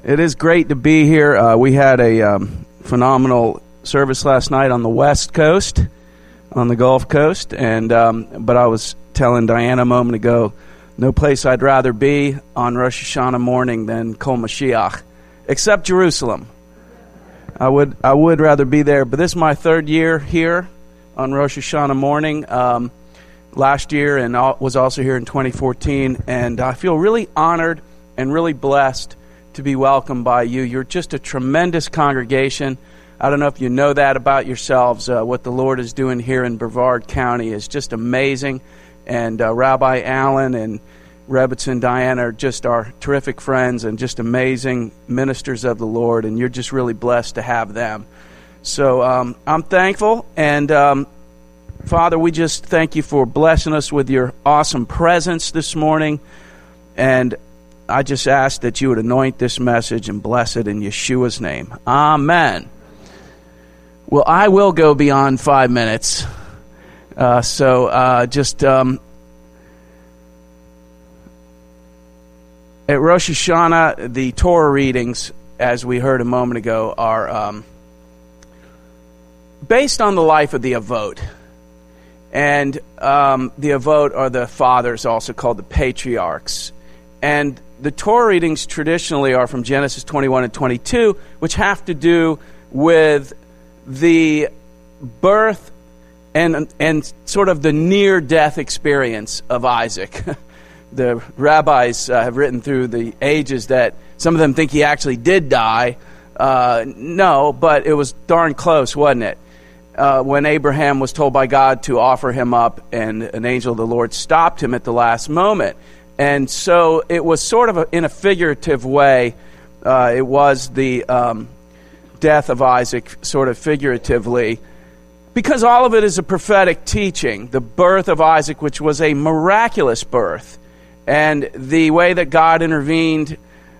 It is great to be here. We had a phenomenal service last night on the West Coast, on the Gulf Coast, and but I was telling Diana a moment ago, no place I'd rather be on Rosh Hashanah morning than Kol Mashiach, except Jerusalem. I would rather be there, but this is my third year here on Rosh Hashanah morning. Last year and was also here in 2014, and I feel really honored and really blessed to be welcomed by you. You're just a tremendous congregation. I don't know if you know that about yourselves. What the Lord is doing here in Brevard County is just amazing. And Rabbi Allen and Rebbitzin Diana are just our terrific friends and just amazing ministers of the Lord. And you're just really blessed to have them. So I'm thankful. And Father, we just thank you for blessing us with your awesome presence this morning. And I just ask that you would anoint this message and bless it in Yeshua's name. Amen. Well, I will go beyond 5 minutes. At Rosh Hashanah, the Torah readings, as we heard a moment ago, are based on the life of the Avot. And the Avot are the fathers, also called the patriarchs. And the Torah readings traditionally are from Genesis 21 and 22, which have to do with the birth and sort of the near-death experience of Isaac. The rabbis have written through the ages that some of them think he actually did die. No, but it was darn close, wasn't it? When Abraham was told by God to offer him up, and an angel of the Lord stopped him at the last moment. And so it was sort of in a figurative way. It was the death of Isaac sort of figuratively, because all of it is a prophetic teaching. The birth of Isaac, which was a miraculous birth, and the way that God intervened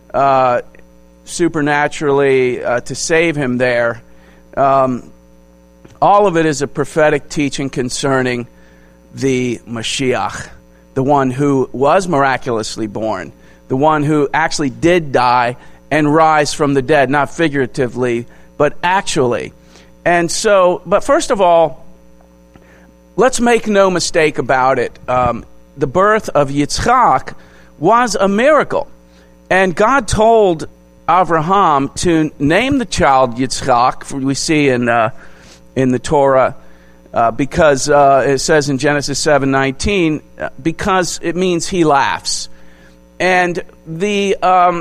supernaturally to save him there, all of it is a prophetic teaching concerning the Mashiach, the one who was miraculously born, the one who actually did die and rise from the dead, not figuratively, but actually. And so, but first of all, let's make no mistake about it. The birth of Yitzchak was a miracle. And God told Avraham to name the child Yitzchak, we see in the Torah, because it says in Genesis 7:19, because it means he laughs. And the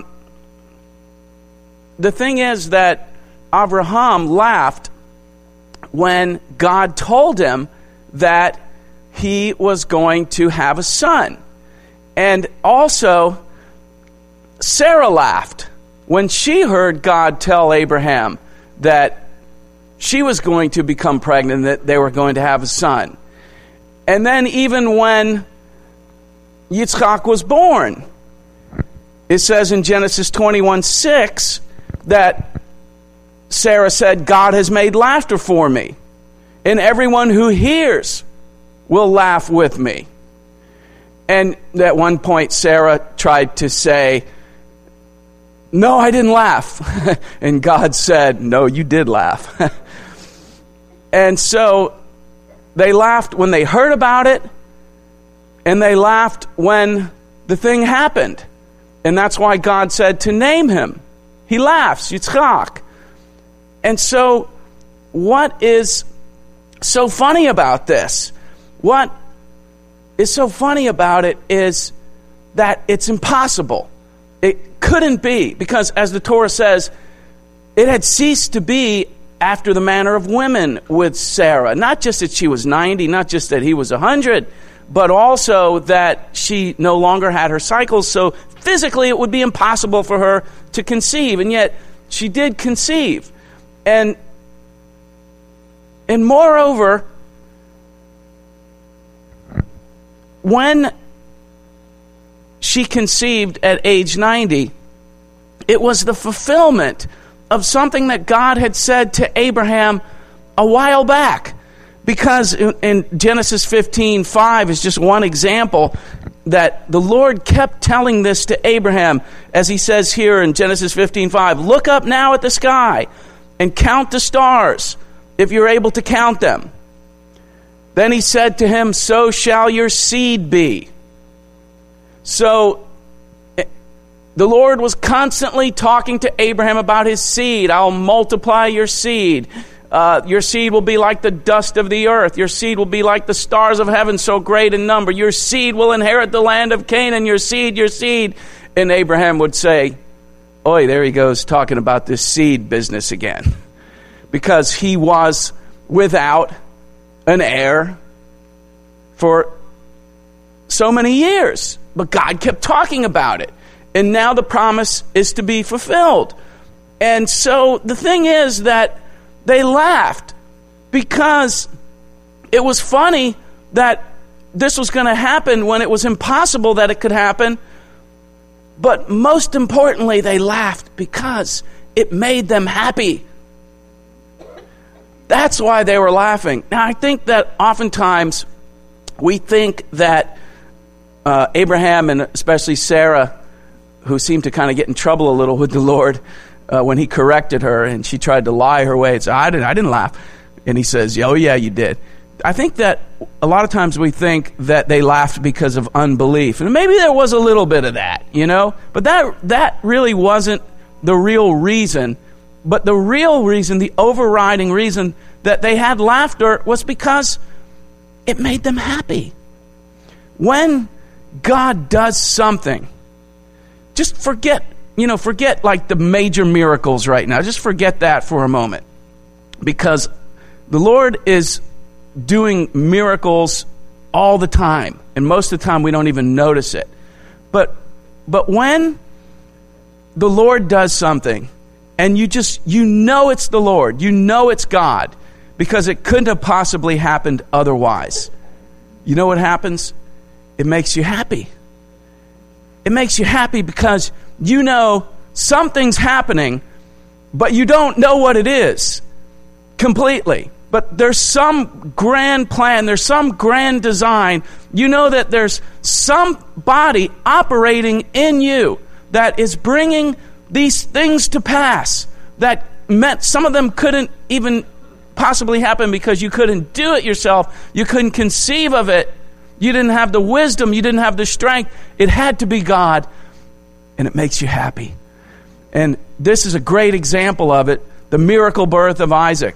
thing is that Avraham laughed when God told him that he was going to have a son. And also, Sarah laughed when she heard God tell Abraham that she was going to become pregnant, that they were going to have a son. And then even when Yitzchak was born, it says in Genesis 21:6 that Sarah said, God has made laughter for me, and everyone who hears will laugh with me. And at one point, Sarah tried to say, no, I didn't laugh. And God said, no, you did laugh. And so they laughed when they heard about it, and they laughed when the thing happened. And that's why God said to name him. He laughs, Yitzchak. And so what is so funny about this? What is so funny about it is that it's impossible. It couldn't be, because as the Torah says, it had ceased to be after the manner of women with Sarah. Not just that she was 90, not just that he was 100, but also that she no longer had her cycles, so physically it would be impossible for her to conceive, and yet she did conceive. And moreover, when she conceived at age 90, it was the fulfillment of something that God had said to Abraham a while back. Because in Genesis 15:5 is just one example that the Lord kept telling this to Abraham, as he says here in Genesis 15:5, look up now at the sky and count the stars, if you're able to count them. Then he said to him, so shall your seed be. So the Lord was constantly talking to Abraham about his seed. I'll multiply your seed. Your seed will be like the dust of the earth. Your seed will be like the stars of heaven, so great in number. Your seed will inherit the land of Canaan. Your seed, your seed. And Abraham would say, oi, there he goes talking about this seed business again. Because he was without an heir for so many years. But God kept talking about it. And now the promise is to be fulfilled. And so the thing is that they laughed because it was funny that this was going to happen when it was impossible that it could happen. But most importantly, they laughed because it made them happy. That's why they were laughing. Now, I think that oftentimes we think that Abraham and especially Sarah, who seemed to kind of get in trouble a little with the Lord when he corrected her and she tried to lie her way and say, I didn't laugh. And he says, oh yeah, you did. I think that a lot of times we think that they laughed because of unbelief. And maybe there was a little bit of that, But that really wasn't the real reason. But the real reason, the overriding reason that they had laughter was because it made them happy. When God does something, just forget like the major miracles right now. Just forget that for a moment. Because the Lord is doing miracles all the time. And most of the time we don't even notice it. But when the Lord does something, and you know it's the Lord, you know it's God, because it couldn't have possibly happened otherwise. You know what happens? It makes you happy. It makes you happy because you know something's happening, but you don't know what it is completely. But there's some grand plan, there's some grand design. You know that there's somebody operating in you that is bringing these things to pass that meant some of them couldn't even possibly happen because you couldn't do it yourself. You couldn't conceive of it. You didn't have the wisdom. You didn't have the strength. It had to be God, and it makes you happy. And this is a great example of it, the miracle birth of Isaac.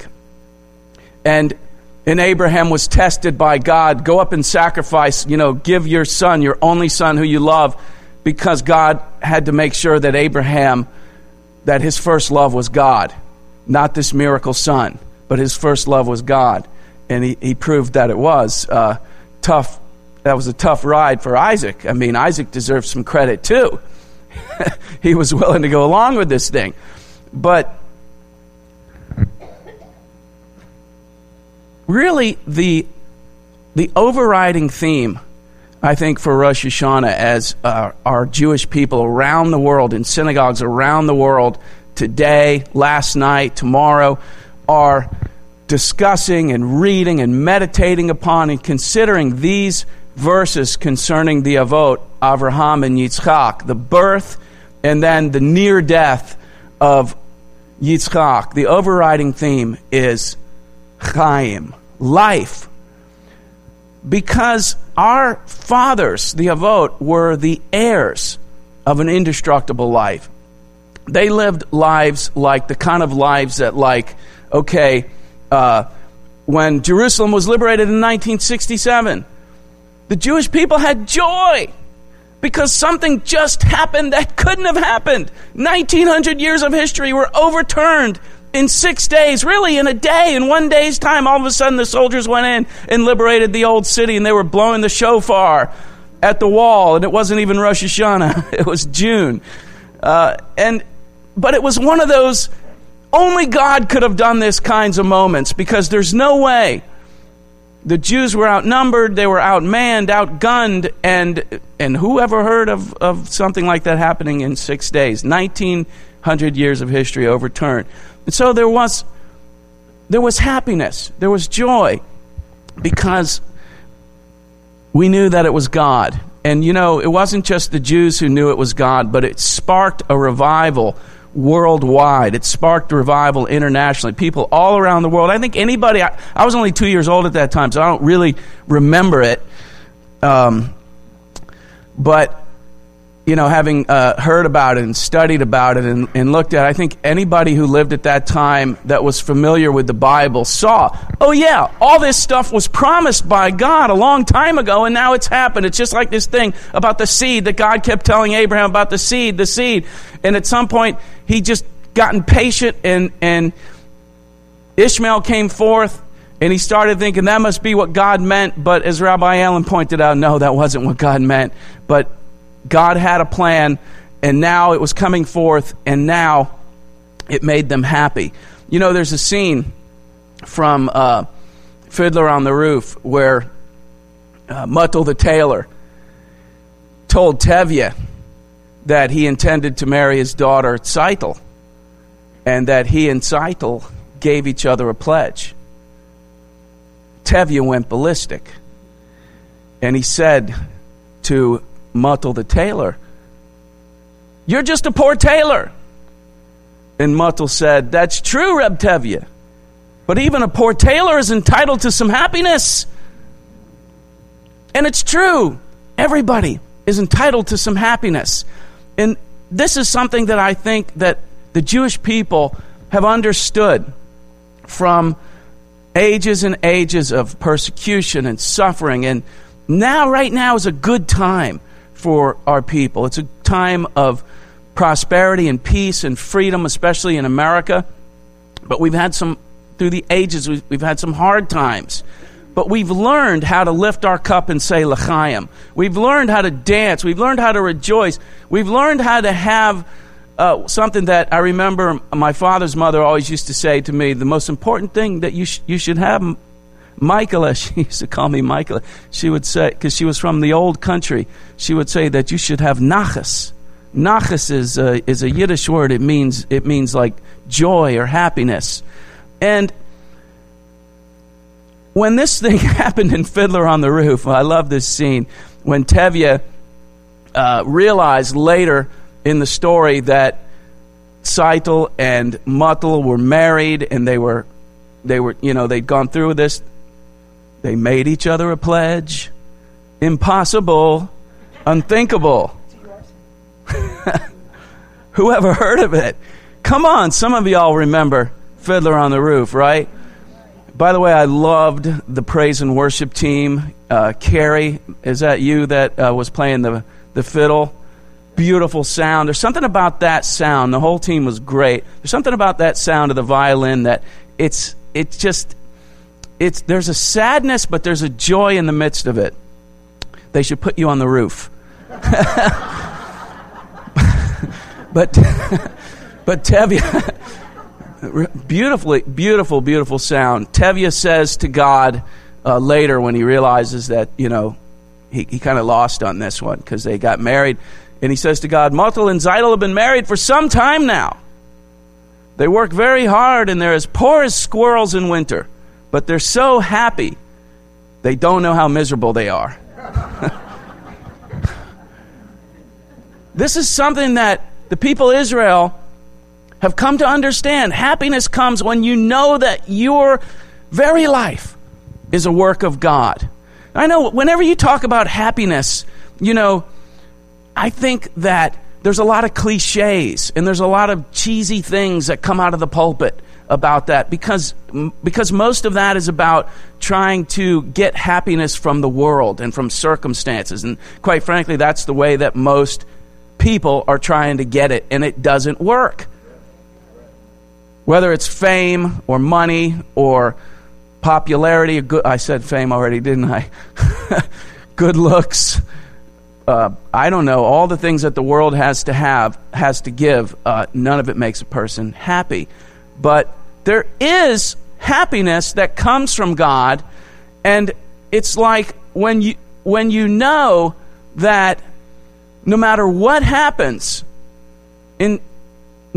And Abraham was tested by God. Go up and sacrifice, give your son, your only son who you love, because God had to make sure that Abraham, that his first love was God, not this miracle son, but his first love was God. And he proved that it was tough. That was a tough ride for Isaac. I mean, Isaac deserves some credit too. He was willing to go along with this thing. But really, the overriding theme, I think, for Rosh Hashanah as our Jewish people around the world, in synagogues around the world, today, last night, tomorrow, are discussing and reading and meditating upon and considering these verses concerning the Avot, Avraham and Yitzchak, the birth and then the near death of Yitzchak. The overriding theme is Chaim, life. Because our fathers, the Avot, were the heirs of an indestructible life. They lived lives like the kind of lives that, when Jerusalem was liberated in 1967, the Jewish people had joy because something just happened that couldn't have happened. 1,900 years of history were overturned in 6 days, really in a day, in 1 day's time. All of a sudden the soldiers went in and liberated the old city, and they were blowing the shofar at the wall, and it wasn't even Rosh Hashanah. It was June. But it was one of those, only God could have done this kinds of moments, because there's no way. The Jews were outnumbered, they were outmanned, outgunned, and who ever heard of something like that happening in 6 days? 1,900 years of history overturned. And so there was happiness, there was joy. because we knew that it was God. And, it wasn't just the Jews who knew it was God, but it sparked a revival worldwide. It sparked a revival internationally. People all around the world. I think anybody, I was only 2 years old at that time, so I don't really remember it. But, having heard about it and studied about it and looked at it, I think anybody who lived at that time that was familiar with the Bible saw, oh yeah, all this stuff was promised by God a long time ago, and now it's happened. It's just like this thing about the seed that God kept telling Abraham about the seed. And at some point, he just got impatient, and Ishmael came forth, and he started thinking that must be what God meant. But as Rabbi Allen pointed out, no, that wasn't what God meant. But God had a plan, and now it was coming forth, and now it made them happy. There's a scene from Fiddler on the Roof where Muttel the tailor told Tevye that he intended to marry his daughter Tzeitel, and that he and Tzeitel gave each other a pledge. Tevye went ballistic, and he said to Muttel the tailor, "You're just a poor tailor." And Muttel said, "That's true, Reb Tevye, but even a poor tailor is entitled to some happiness." And it's true. Everybody is entitled to some happiness. And this is something that I think that the Jewish people have understood from ages and ages of persecution and suffering. And right now is a good time for our people. It's a time of prosperity and peace and freedom, especially in America. But we've had through the ages, we've had some hard times. But we've learned how to lift our cup and say L'chaim. We've learned how to dance. We've learned how to rejoice. We've learned how to have something that I remember my father's mother always used to say to me, the most important thing that you should have, Michaela, she used to call me Michaela. She would say, because she was from the old country, she would say that you should have nachas. Nachas is a Yiddish word. It means like joy or happiness. And when this thing happened in Fiddler on the Roof, I love this scene, when Tevye realized later in the story that Tzeitel and Muttel were married, and they'd gone through this. They made each other a pledge. Impossible. Unthinkable. Who ever heard of it? Come on, some of y'all remember Fiddler on the Roof, right? By the way, I loved the praise and worship team. Carrie, is that you that was playing the fiddle? Beautiful sound. There's something about that sound. The whole team was great. There's something about that sound of the violin that there's a sadness, but there's a joy in the midst of it. They should put you on the roof. But Tevye, beautiful sound. Tevye says to God later when he realizes that, he kind of lost on this one because they got married. And he says to God, Muttel and Tzeitel have been married for some time now. They work very hard and they're as poor as squirrels in winter. But they're so happy, they don't know how miserable they are. This is something that the people of Israel have come to understand. Happiness comes when you know that your very life is a work of God. I know whenever you talk about happiness, I think that there's a lot of cliches and there's a lot of cheesy things that come out of the pulpit about that because most of that is about trying to get happiness from the world and from circumstances. And quite frankly, that's the way that most people are trying to get it, and it doesn't work. Whether it's fame or money or popularity, I said fame already, didn't I? Good looks. I don't know, all the things that the world has to give, none of it makes a person happy. But there is happiness that comes from God, and it's like when you know that no matter what happens, that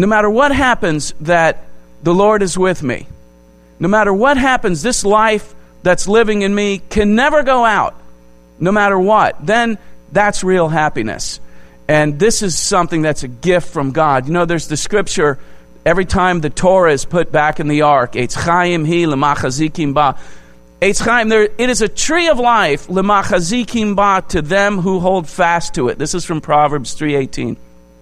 the Lord is with me. No matter what happens, this life that's living in me can never go out, no matter what, then that's real happiness. And this is something that's a gift from God. You know, there's the scripture, every time the Torah is put back in the ark, Eitz Chaim hi l'machazikim ba. Eitz Chaim, it is a tree of life, l'machazikim ba, to them who hold fast to it. This is from Proverbs 3:18.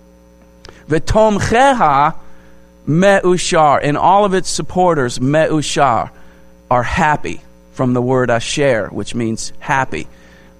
V'tomcheha me'ushar, and all of its supporters, me'ushar, are happy, from the word asher, which means happy.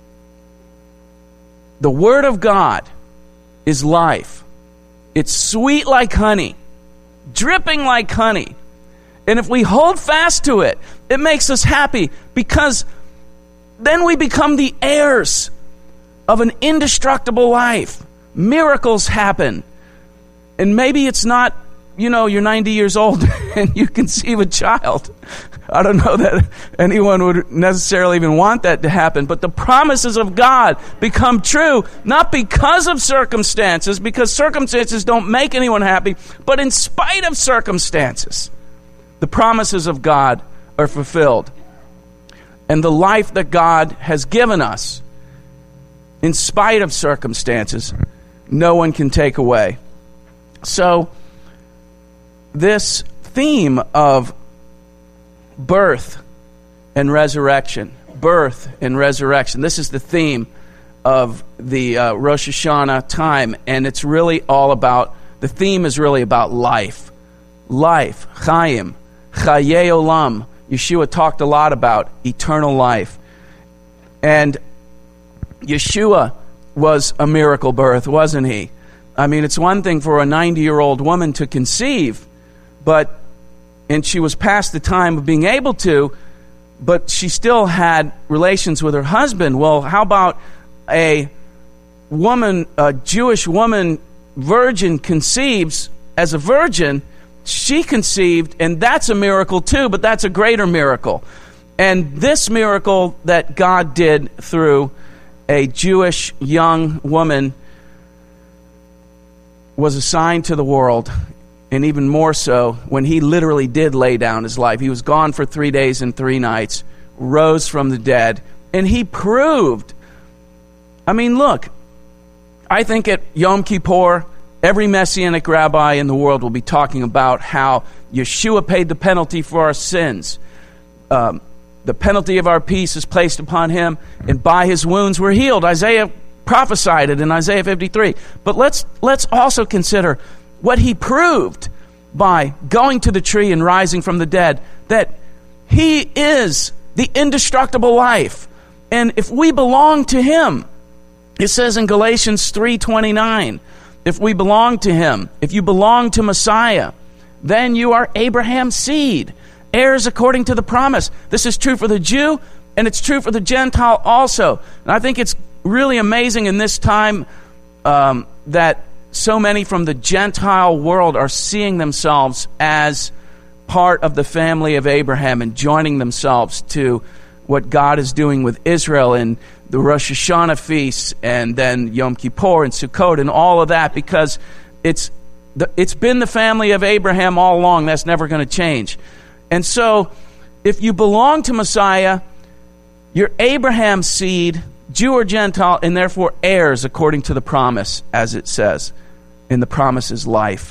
The Word of God is life. It's sweet like honey, dripping like honey. And if we hold fast to it, it makes us happy, because then we become the heirs of an indestructible life. Miracles happen. And maybe it's not, you know, you're 90 years old and you conceive a child. I don't know that anyone would necessarily even want that to happen, but the promises of God become true, not because of circumstances, because circumstances don't make anyone happy, but in spite of circumstances, the promises of God are fulfilled. And the life that God has given us, in spite of circumstances, no one can take away. So, this theme of birth and resurrection, this is the theme of the Rosh Hashanah time, and it's really all about, the theme is really about life. Life, Chaim, Chayei Olam. Yeshua talked a lot about eternal life. And Yeshua was a miracle birth, wasn't he? I mean, it's one thing for a 90-year-old woman to conceive, and she was past the time of being able to, but she still had relations with her husband. Well, how about a Jewish woman, virgin, conceives as a virgin? She conceived, and that's a miracle too, but that's a greater miracle. And this miracle that God did through a Jewish young woman was a sign to the world, and even more so when he literally did lay down his life. He was gone for 3 days and 3 nights, rose from the dead, and he proved. I mean, look, I think at Yom Kippur, every Messianic rabbi in the world will be talking about how Yeshua paid the penalty for our sins. The penalty of our peace is placed upon him, and by his wounds we're healed. Isaiah prophesied it in Isaiah 53. But let's also consider what he proved by going to the tree and rising from the dead, that he is the indestructible life. And if we belong to him, it says in Galatians 3:29, if we belong to him, if you belong to Messiah, then you are Abraham's seed, heirs according to the promise. This is true for the Jew, and it's true for the Gentile also. And I think it's really amazing in this time that so many from the Gentile world are seeing themselves as part of the family of Abraham and joining themselves to what God is doing with Israel and the Rosh Hashanah feasts, and then Yom Kippur and Sukkot and all of that, because it's been the family of Abraham all along. That's never going to change. And so, if you belong to Messiah, you're Abraham's seed, Jew or Gentile, and therefore heirs according to the promise, as it says. And the promise is life,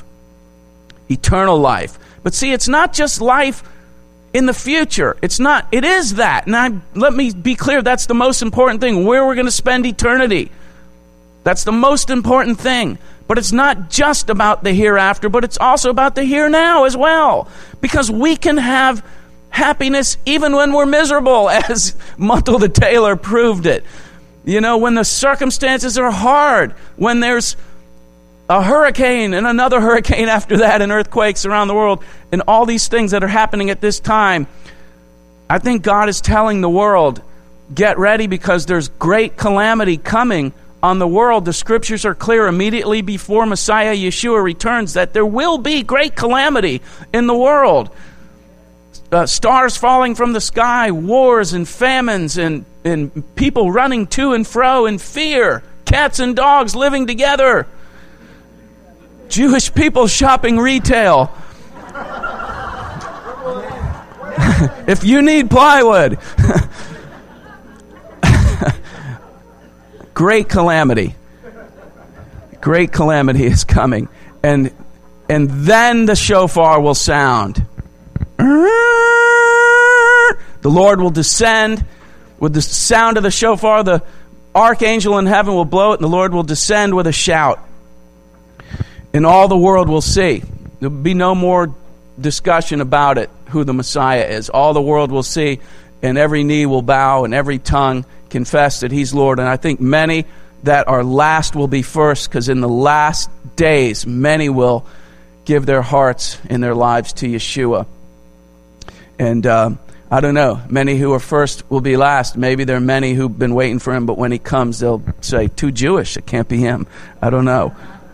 eternal life. But see, it's not just life in the future. It is that. And let me be clear, that's the most important thing, where we're going to spend eternity. That's the most important thing. But it's not just about the hereafter, but it's also about the here now as well. Because we can have happiness even when we're miserable, as Muntel the tailor proved it. You know, when the circumstances are hard, when there's a hurricane and another hurricane after that, and earthquakes around the world, and all these things that are happening at this time, I think God is telling the world, get ready, because there's great calamity coming on the world. The scriptures are clear immediately before Messiah Yeshua returns that there will be great calamity in the world. Stars falling from the sky, wars and famines, and people running to and fro in fear, cats and dogs living together, Jewish people shopping retail. If you need plywood. Great calamity. Great calamity is coming. And then the shofar will sound. The Lord will descend with the sound of the shofar. The archangel in heaven will blow it, and the Lord will descend with a shout. And all the world will see. There will be no more discussion about it, who the Messiah is. All the world will see, and every knee will bow, and every tongue confess that he's Lord. And I think many that are last will be first, because in the last days, many will give their hearts and their lives to Yeshua. And I don't know, many who are first will be last. Maybe there are many who've been waiting for him, but when he comes, they'll say, too Jewish, it can't be him. I don't know.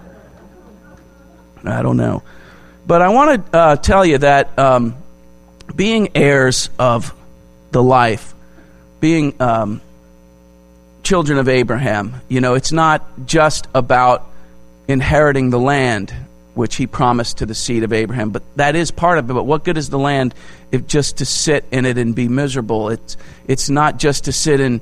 But I want to tell you that being heirs of the life, being children of Abraham, it's not just about inheriting the land, which he promised to the seed of Abraham, but that is part of it. But what good is the land if just to sit in it and be miserable? It's not just to sit and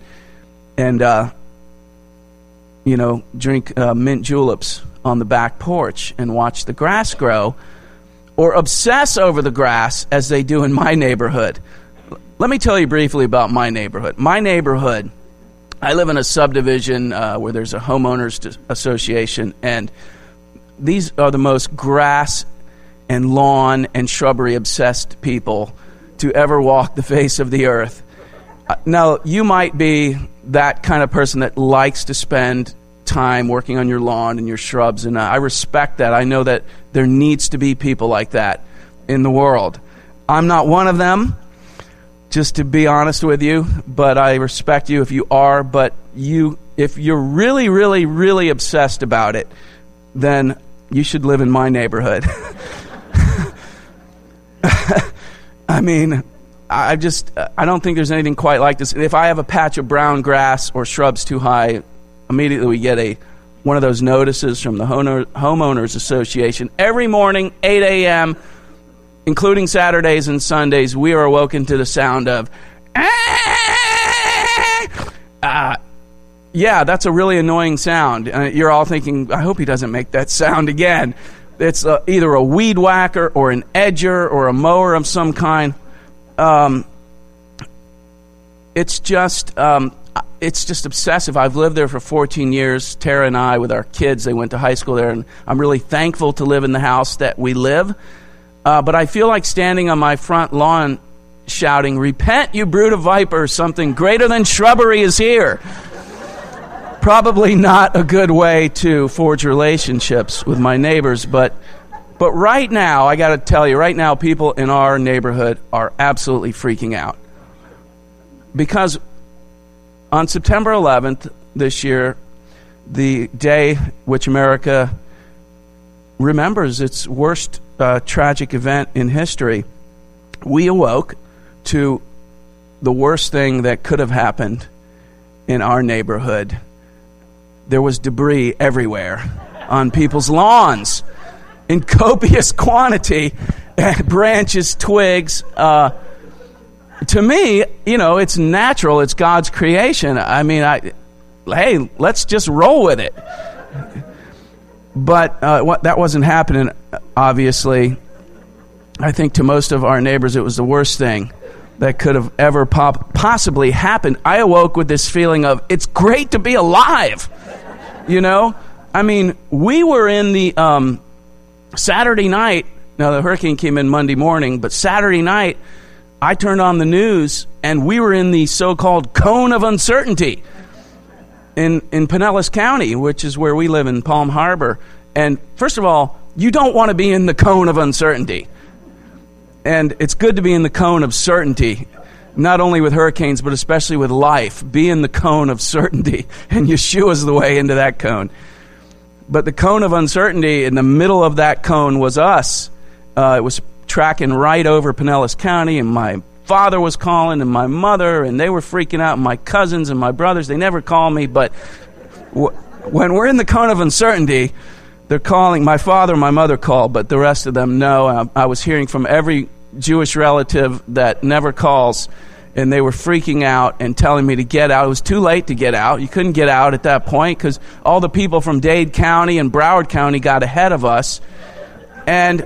drink mint juleps on the back porch and watch the grass grow, or obsess over the grass as they do in my neighborhood. Let me tell you briefly about my neighborhood. My neighborhood, I live in a subdivision where there's a homeowners association, and these are the most grass and lawn and shrubbery obsessed people to ever walk the face of the earth. Now, you might be that kind of person that likes to spend time working on your lawn and your shrubs, and I respect that. I know that there needs to be people like that in the world. I'm not one of them, just to be honest with you, but I respect you if you are. But if you're really, really, really obsessed about it, then you should live in my neighborhood. I mean, I don't think there's anything quite like this. If I have a patch of brown grass or shrubs too high, immediately we get one of those notices from the homeowners association. Every morning, 8 a.m., including Saturdays and Sundays, we are awoken to the sound of, yeah, that's a really annoying sound. You're all thinking, I hope he doesn't make that sound again. It's either a weed whacker or an edger or a mower of some kind. It's just obsessive. I've lived there for 14 years. Tara and I, with our kids, they went to high school there, and I'm really thankful to live in the house that we live. But I feel like standing on my front lawn shouting, "Repent, you brood of vipers, something greater than shrubbery is here." Probably not a good way to forge relationships with my neighbors, but right now, I got to tell you, right now, people in our neighborhood are absolutely freaking out. Because on September 11th this year, the day which America remembers its worst tragic event in history, we awoke to the worst thing that could have happened in our neighborhood. There was debris everywhere on people's lawns in copious quantity, branches, twigs. To me, it's natural. It's God's creation. I mean, hey, let's just roll with it. But that wasn't happening, obviously. I think to most of our neighbors, it was the worst thing that could have ever possibly happened. I awoke with this feeling of, it's great to be alive. I mean, we were in the Saturday night. Now, the hurricane came in Monday morning, but Saturday night, I turned on the news, and we were in the so-called cone of uncertainty in Pinellas County, which is where we live in Palm Harbor. And first of all, you don't want to be in the cone of uncertainty. And it's good to be in the cone of certainty, not only with hurricanes, but especially with life. Be in the cone of certainty, and Yeshua's the way into that cone. But the cone of uncertainty, in the middle of that cone was us. It was tracking right over Pinellas County, and my father was calling, and my mother, and they were freaking out, and my cousins and my brothers. They never call me, but when we're in the cone of uncertainty, they're calling. My father and my mother call, but the rest of them no. I was hearing from every Jewish relative that never calls, and they were freaking out and telling me to get out. It was too late to get out. You couldn't get out at that point because all the people from Dade County and Broward County got ahead of us. And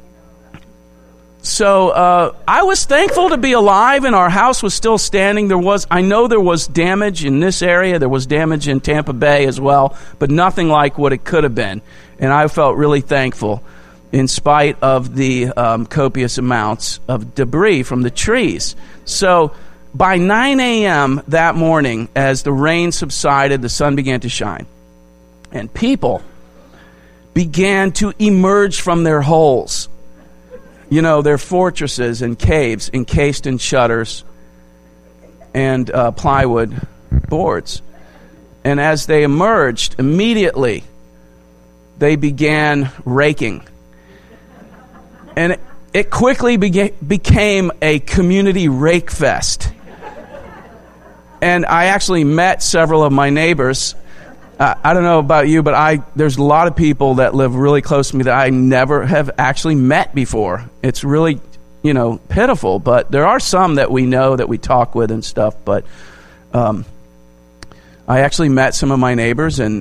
so I was thankful to be alive, and our house was still standing. I know there was damage in this area. There was damage in Tampa Bay as well, but nothing like what it could have been. And I felt really thankful in spite of the copious amounts of debris from the trees. So by 9 a.m. that morning, as the rain subsided, the sun began to shine. And people began to emerge from their holes. You know, their fortresses and caves encased in shutters and plywood boards. And as they emerged, immediately they began raking. And it quickly became a community rake fest. And I actually met several of my neighbors. I don't know about you, but there's a lot of people that live really close to me that I never have actually met before. It's really, pitiful. But there are some that we know that we talk with and stuff. But I actually met some of my neighbors, and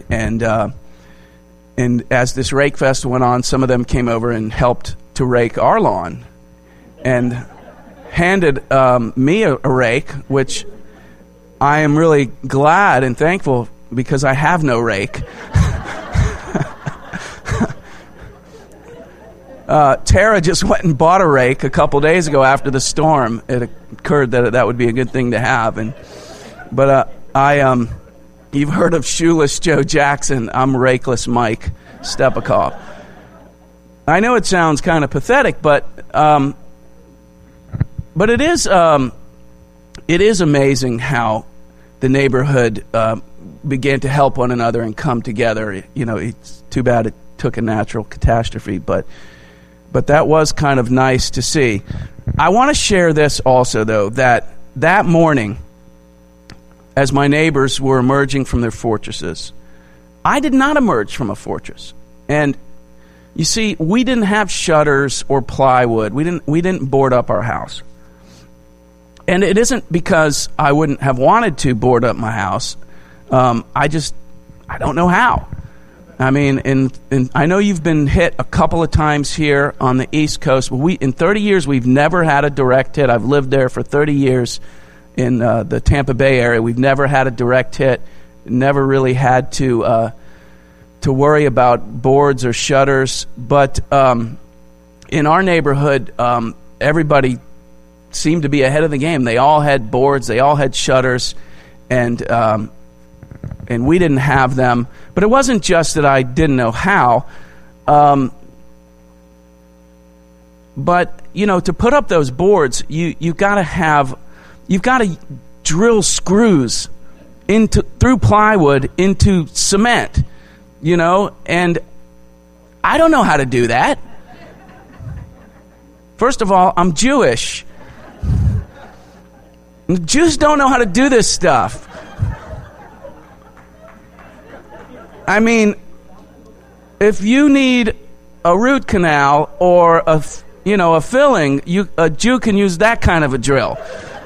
as this rake fest went on, some of them came over and helped to rake our lawn and handed me a rake, which I am really glad and thankful because I have no rake. Tara just went and bought a rake a couple days ago after the storm. It occurred that would be a good thing to have. You've heard of Shoeless Joe Jackson. I'm Rakeless Mike Stepikoff. I know it sounds kind of pathetic, but it is amazing how the neighborhood began to help one another and come together. It's too bad it took a natural catastrophe, but that was kind of nice to see. I want to share this also, though, that morning, as my neighbors were emerging from their fortresses, I did not emerge from a fortress. And you see, we didn't have shutters or plywood. We didn't board up our house. And it isn't because I wouldn't have wanted to board up my house. I don't know how. I mean, and I know you've been hit a couple of times here on the East Coast, but in 30 years, we've never had a direct hit. I've lived there for 30 years in the Tampa Bay area. We've never had a direct hit, never really had to worry about boards or shutters. But in our neighborhood, everybody seemed to be ahead of the game. They all had boards, they all had shutters, and we didn't have them. But it wasn't just that I didn't know how. But to put up those boards, you've got to drill screws through plywood into cement. And I don't know how to do that. First of all, I'm Jewish. Jews don't know how to do this stuff. I mean, if you need a root canal or a filling, a Jew can use that kind of a drill.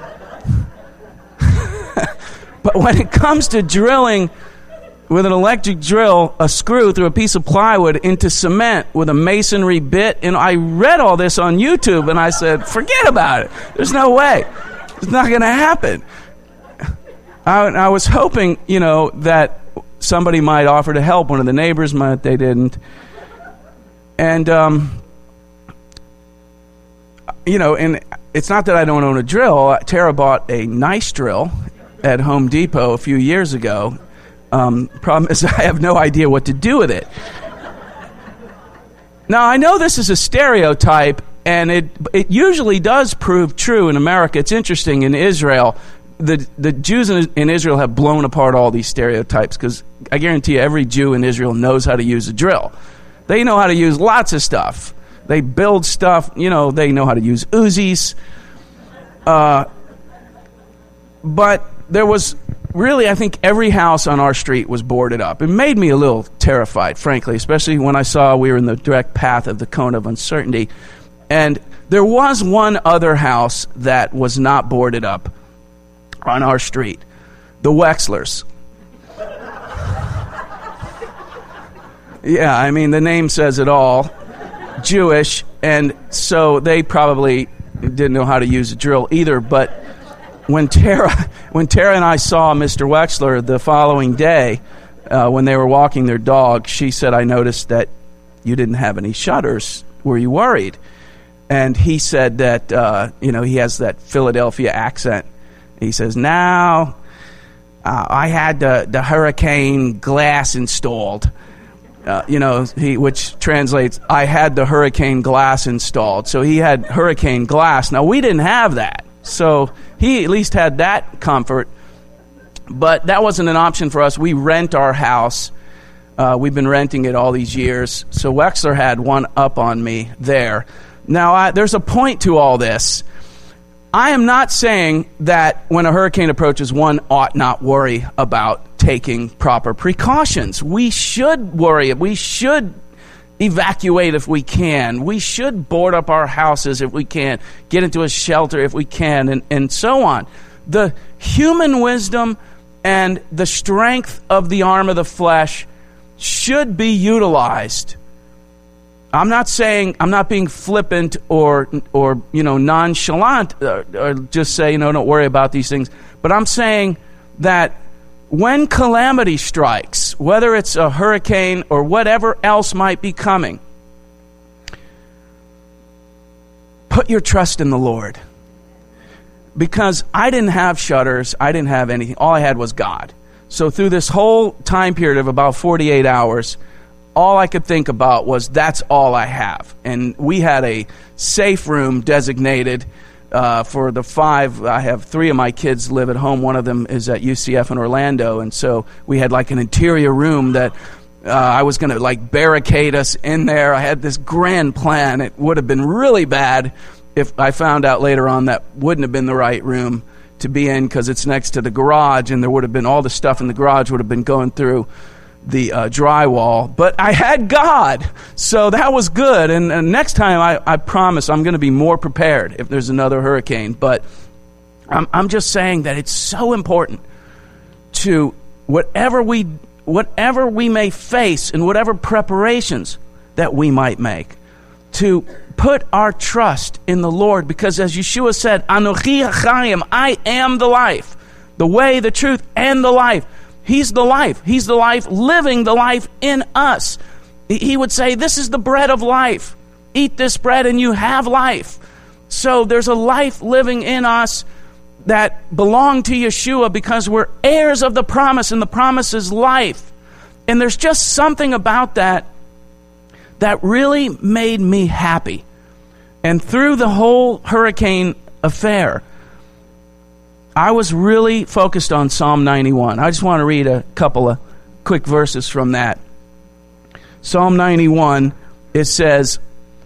But when it comes to drilling with an electric drill a screw through a piece of plywood into cement with a masonry bit, and I read all this on YouTube, and I said, forget about it. There's no way. It's not going to happen. I was hoping, that somebody might offer to help. One of the neighbors might. They didn't. And, and it's not that I don't own a drill. Tara bought a nice drill at Home Depot a few years ago. Problem is I have no idea what to do with it. Now, I know this is a stereotype, and it usually does prove true in America. It's interesting, in Israel, the Jews in Israel have blown apart all these stereotypes, because I guarantee you every Jew in Israel knows how to use a drill. They know how to use lots of stuff. They build stuff, they know how to use Uzis. But there was really, I think every house on our street was boarded up. It made me a little terrified, frankly, especially when I saw we were in the direct path of the cone of uncertainty. And there was one other house that was not boarded up on our street. The Wexlers. Yeah, I mean, the name says it all. Jewish, and so they probably didn't know how to use a drill either. But when Tara and I saw Mr. Wexler the following day, when they were walking their dog, she said, "I noticed that you didn't have any shutters. Were you worried?" And he said that, he has that Philadelphia accent. He says, "Now, I had the hurricane glass installed." Which translates, I had the hurricane glass installed. So he had hurricane glass. Now, we didn't have that. So he at least had that comfort. But that wasn't an option for us. We rent our house. We've been renting it all these years. So Wexler had one up on me there. Now, there's a point to all this. I am not saying that when a hurricane approaches, one ought not worry about taking proper precautions. We should worry. We should evacuate if we can. We should board up our houses if we can, get into a shelter if we can, and so on. The human wisdom and the strength of the arm of the flesh should be utilized. I'm not saying, I'm not being flippant or nonchalant or just say, don't worry about these things. But I'm saying that when calamity strikes, whether it's a hurricane or whatever else might be coming, put your trust in the Lord. Because I didn't have shutters, I didn't have anything. All I had was God. So through this whole time period of about 48 hours, all I could think about was that's all I have. And we had a safe room designated for the 5. I have 3 of my kids live at home. One of them is at UCF in Orlando. And so we had like an interior room that I was going to barricade us in there. I had this grand plan. It would have been really bad if I found out later on that wouldn't have been the right room to be in because it's next to the garage, and there would have been all the stuff in the garage would have been going through the drywall. But I had God, so that was good. And next time, I promise I'm going to be more prepared if there's another hurricane. But I'm just saying that it's so important to whatever we may face and whatever preparations that we might make, to put our trust in the Lord, because as Yeshua said, Anochi HaChaim, I am the life, the way, the truth, and the life. He's the life. He's the life, living the life in us. He would say, this is the bread of life. Eat this bread and you have life. So there's a life living in us that belong to Yeshua because we're heirs of the promise, and the promise is life. And there's just something about that really made me happy. And through the whole hurricane affair, I was really focused on Psalm 91. I just want to read a couple of quick verses from that. Psalm 91, it says,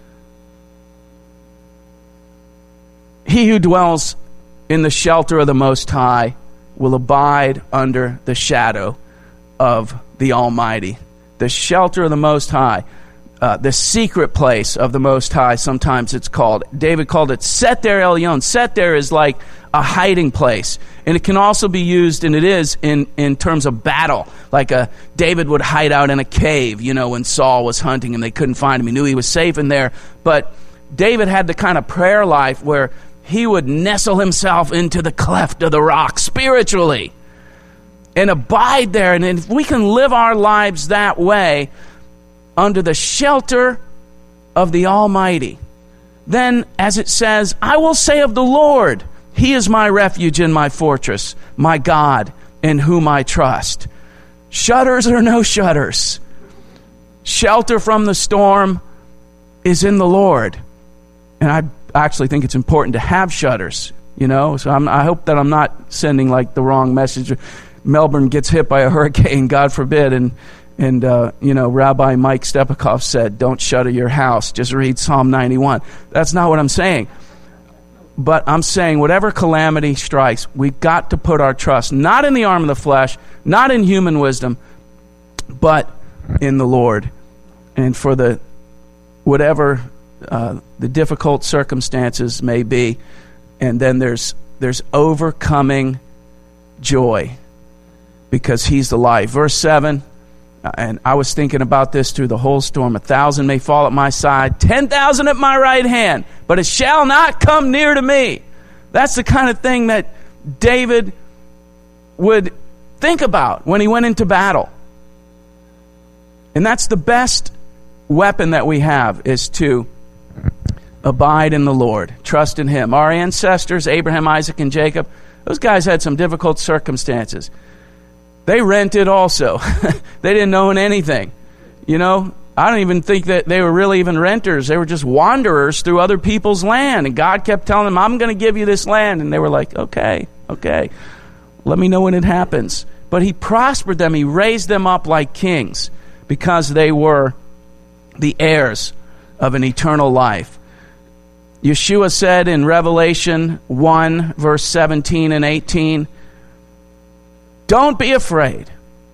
He who dwells in the shelter of the Most High will abide under the shadow of the Almighty. The shelter of the Most High. The secret place of the Most High, sometimes it's called. David called it Seter Elyon. Seter is like a hiding place. And it can also be used, and it is, in terms of battle. Like David would hide out in a cave, when Saul was hunting and they couldn't find him. He knew he was safe in there. But David had the kind of prayer life where he would nestle himself into the cleft of the rock spiritually and abide there. And if we can live our lives that way, under the shelter of the Almighty, then, as it says, I will say of the Lord, He is my refuge and my fortress, my God, in whom I trust. Shutters or no shutters, shelter from the storm is in the Lord. And I actually think it's important to have shutters, So I hope that I'm not sending the wrong message. Melbourne gets hit by a hurricane, God forbid, and Rabbi Mike Stepikoff said, don't shutter your house, just read Psalm 91. That's not what I'm saying. But I'm saying whatever calamity strikes, we've got to put our trust not in the arm of the flesh, not in human wisdom, but in the Lord. And for whatever the difficult circumstances may be. And then there's overcoming joy because he's the life. Verse 7, and I was thinking about this through the whole storm. 1,000 may fall at my side, 10,000 at my right hand, but it shall not come near to me. That's the kind of thing that David would think about when he went into battle. And that's the best weapon that we have, is to abide in the Lord. Trust in him. Our ancestors, Abraham, Isaac, and Jacob, those guys had some difficult circumstances. They rented also. They didn't own anything. You know, I don't even think that they were really even renters. They were just wanderers through other people's land. And God kept telling them, I'm going to give you this land. And they were like, okay. Let me know when it happens. But he prospered them. He raised them up like kings because they were the heirs of an eternal life. Yeshua said in Revelation 1, verse 17 and 18, don't be afraid.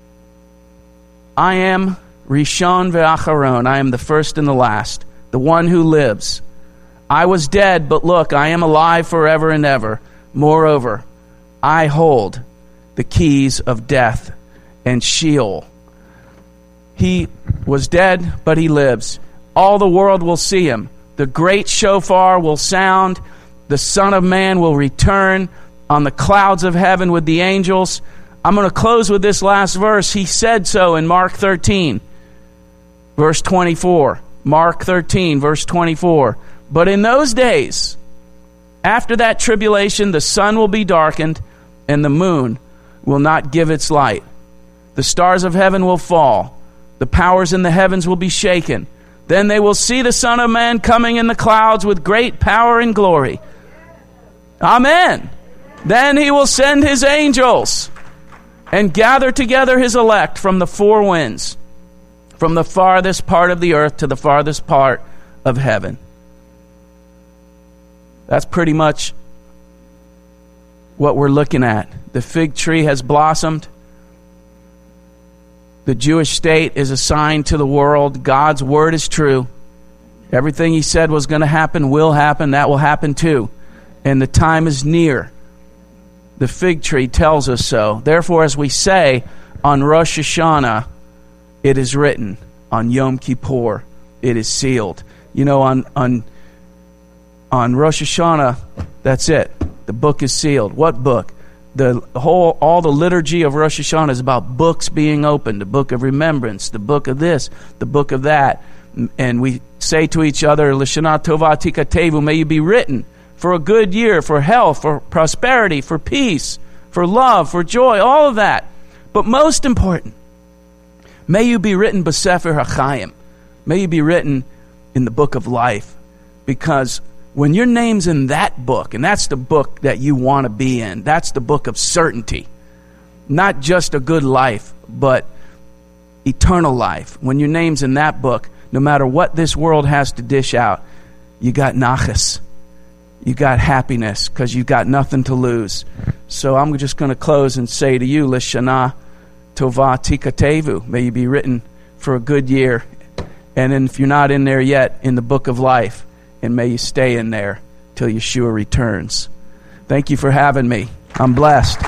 I am Rishon ve'acharon. I am the first and the last, the one who lives. I was dead, but look, I am alive forever and ever. Moreover, I hold the keys of death and Sheol. He was dead, but he lives. All the world will see him. The great shofar will sound. The Son of Man will return on the clouds of heaven with the angels. I'm going to close with this last verse. He said so in Mark 13, verse 24. Mark 13, verse 24. But in those days, after that tribulation, the sun will be darkened, and the moon will not give its light. The stars of heaven will fall. The powers in the heavens will be shaken. Then they will see the Son of Man coming in the clouds with great power and glory. Amen. Then he will send his angels and gather together his elect from the four winds, from the farthest part of the earth to the farthest part of heaven. That's pretty much what we're looking at. The fig tree has blossomed. The Jewish state is assigned to the world. God's word is true. Everything he said was going to happen will happen. That will happen too. And the time is near. The fig tree tells us so. Therefore, as we say on Rosh Hashanah, it is written. On Yom Kippur, it is sealed. You know, on Rosh Hashanah, that's it. The book is sealed. What book? All the liturgy of Rosh Hashanah is about books being opened. The book of remembrance, the book of this, the book of that. And we say to each other, L'shana tova tikatevu, may you be written for a good year, for health, for prosperity, for peace, for love, for joy, all of that. But most important, may you be written b'Sefer HaChaim. May you be written in the book of life. Because when your name's in that book, and that's the book that you want to be in, that's the book of certainty. Not just a good life, but eternal life. When your name's in that book, no matter what this world has to dish out, you got nachas. You got happiness because you've got nothing to lose. So I'm just going to close and say to you, L'shana tova tikatevu. May you be written for a good year. And then if you're not in there yet, in the book of life. And may you stay in there till Yeshua returns. Thank you for having me. I'm blessed.